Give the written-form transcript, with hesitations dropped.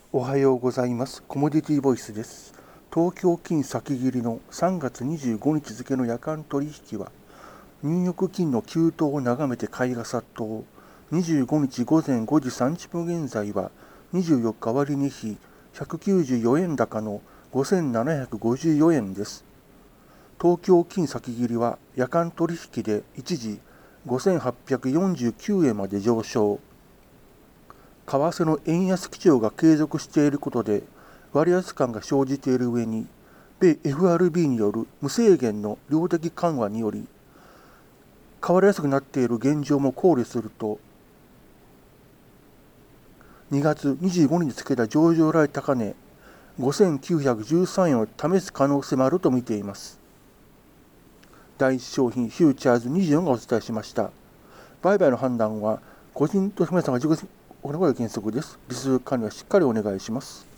おはようございます。コモディティボイスです。東京金先切りの3月25日付の夜間取引は、ニューヨーク金の急騰を眺めて買いが殺到。25日午前5時30分現在は、24日終値比194円高の5754円です。東京金先切りは夜間取引で一時5849円まで上昇。為替の円安基調が継続していることで割安感が生じている上に、米 FRB による無制限の量的緩和により変わりやすくなっている現状も考慮すると、2月25日につけた上場来高値5913円を試す可能性もあると見ています。第一商品フューチャーズ24がお伝えしました。売買の判断は個人と皆様が自己行う原則です。リスク管理はしっかりお願いします。